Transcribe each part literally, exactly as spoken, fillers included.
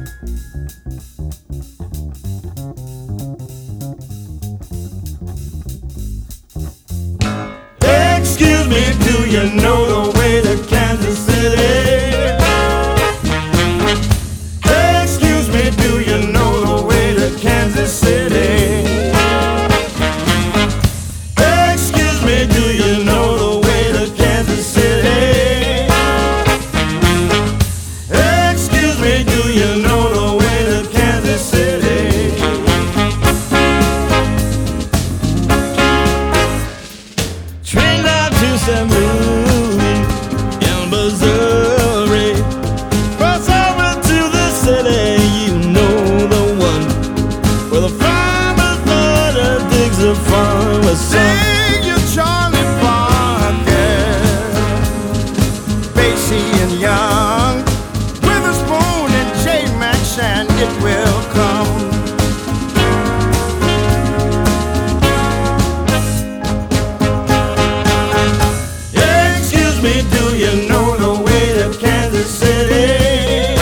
Excuse me, do you know the way to Kansas City? Excuse me, do you know the way to Kansas City? Excuse me, do you know the way to Kansas City? Excuse me, do you know the way to Kansas City? Train down to Saint Louis in Missouri, cross over to the city, you know the one, where the farmer's daughter digs a farm with sun. Sing you Charlie Parker, Basie and Young, Witherspoon and J. Max, and it will come. Excuse me, do you know the way to Kansas City?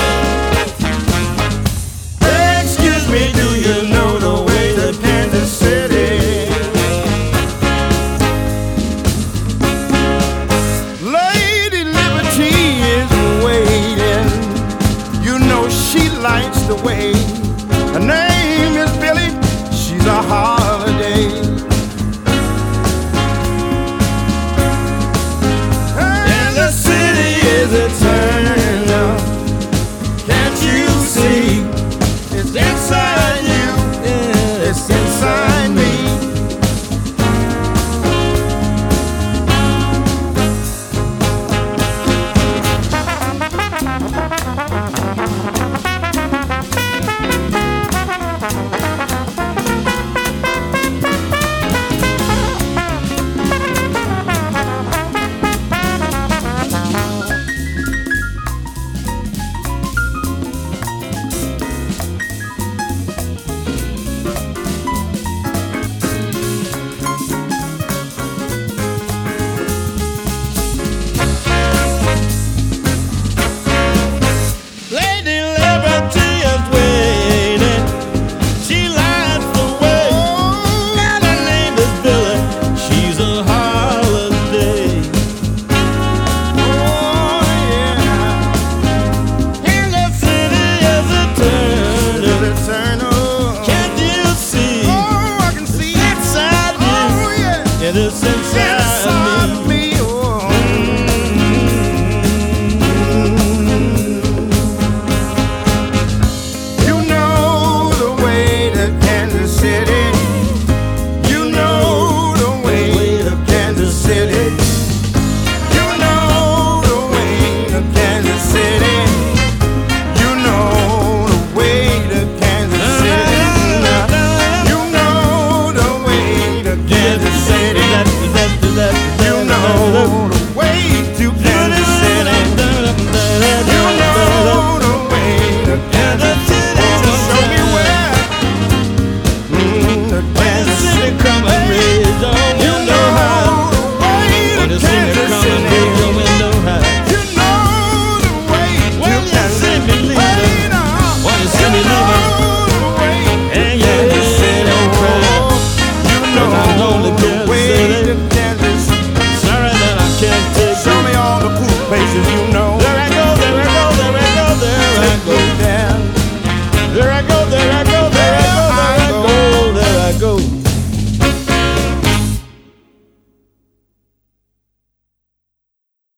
Excuse me, do you know the way to Kansas City? Lady Liberty is waiting. You know she likes the way